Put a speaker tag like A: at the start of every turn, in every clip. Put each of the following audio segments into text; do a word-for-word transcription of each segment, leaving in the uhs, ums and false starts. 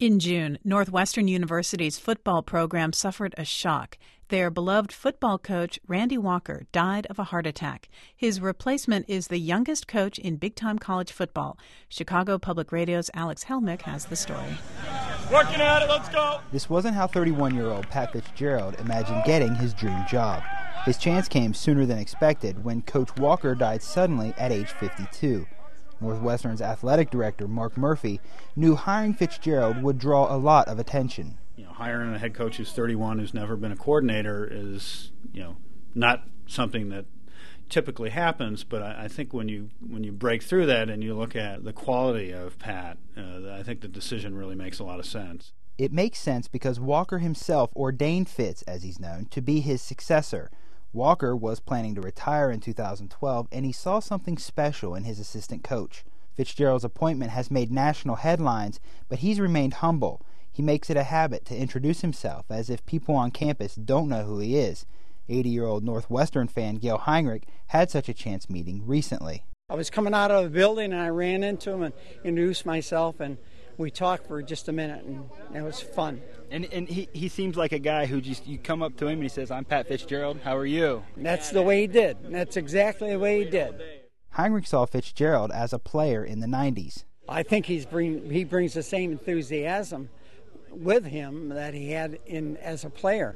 A: In June, Northwestern University's football program suffered a shock. Their beloved football coach, Randy Walker, died of a heart attack. His replacement is the youngest coach in big-time college football. Chicago Public Radio's Alex Helmick has the story.
B: Working at it, let's go!
C: This wasn't how thirty-one-year-old Pat Fitzgerald imagined getting his dream job. His chance came sooner than expected when Coach Walker died suddenly at age fifty-two. Northwestern's athletic director, Mark Murphy, knew hiring Fitzgerald would draw a lot of attention.
D: You know, hiring a head coach who's thirty-one, who's never been a coordinator, is, you know, not something that typically happens. But I, I think when you when you break through that and you look at the quality of Pat, uh, I think the decision really makes a lot of sense.
C: It makes sense because Walker himself ordained Fitz, as he's known, to be his successor. Walker was planning to retire in two thousand twelve, and he saw something special in his assistant coach. Fitzgerald's appointment has made national headlines, but he's remained humble. He makes it a habit to introduce himself as if people on campus don't know who he is. eighty-year-old Northwestern fan Gail Heinrich had such a chance meeting recently.
E: I was coming out of the building, and I ran into him and introduced myself, and we talked for just a minute, and it was fun.
F: And and he, he seems like a guy who just, you come up to him and he says, "I'm Pat Fitzgerald, how are you?"
E: And that's the way he did. That's exactly the way he did.
C: Heinrich saw Fitzgerald as a player in the nineties.
E: I think he's bring, he brings the same enthusiasm with him that he had in as a player.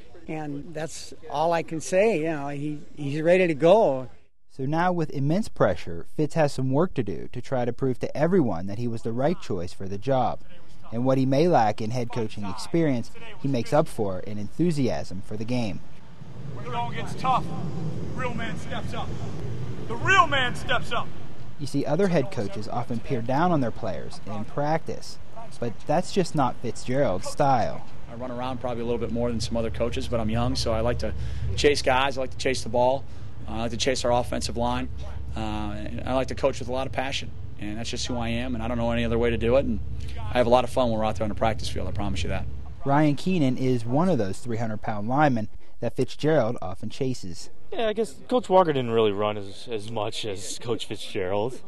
E: And that's all I can say. You know, he, he's ready to go.
C: So now with immense pressure, Fitz has some work to do to try to prove to everyone that he was the right choice for the job. And what he may lack in head coaching experience, he makes up for in enthusiasm for the game.
B: When the going gets tough, the real man steps up. The real man steps up.
C: You see, other head coaches often peer down on their players in practice, but that's just not Fitzgerald's style.
G: I run around probably a little bit more than some other coaches, but I'm young, so I like to chase guys. I like to chase the ball. Uh, I like to chase our offensive line. Uh, and I like to coach with a lot of passion, and that's just who I am, and I don't know any other way to do it. And I have a lot of fun when we're out there on the practice field, I promise you that.
C: Ryan Keenan is one of those three hundred pound linemen that Fitzgerald often chases.
H: Yeah, I guess Coach Walker didn't really run as, as much as Coach Fitzgerald,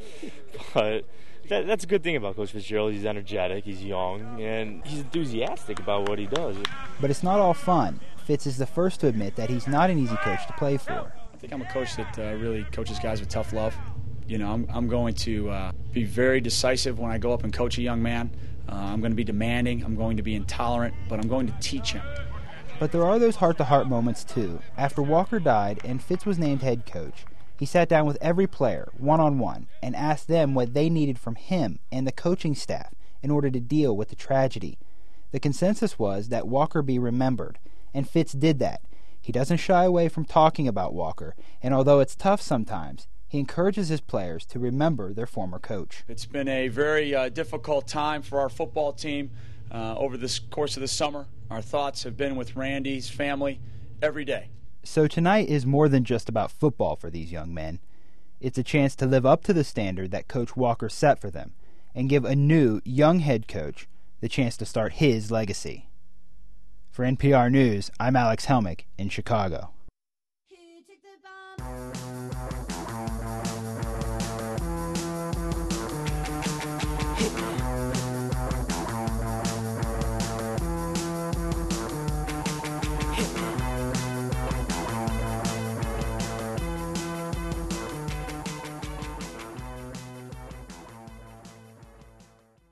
H: but that, that's a good thing about Coach Fitzgerald. He's energetic, he's young, and he's enthusiastic about what he does.
C: But it's not all fun. Fitz is the first to admit that he's not an easy coach to play for.
G: I think I'm a coach that uh, really coaches guys with tough love. You know, I'm, I'm going to uh, be very decisive when I go up and coach a young man. Uh, I'm going to be demanding, I'm going to be intolerant, but I'm going to teach him.
C: But there are those heart-to-heart moments, too. After Walker died and Fitz was named head coach, he sat down with every player, one-on-one, and asked them what they needed from him and the coaching staff in order to deal with the tragedy. The consensus was that Walker be remembered, and Fitz did that. He doesn't shy away from talking about Walker, and although it's tough sometimes, he encourages his players to remember their former coach.
G: It's been a very uh, difficult time for our football team uh, over this course of the summer. Our thoughts have been with Randy's family every day.
C: So tonight is more than just about football for these young men. It's a chance to live up to the standard that Coach Walker set for them and give a new, young head coach the chance to start his legacy. For N P R News, I'm Alex Helmick in Chicago.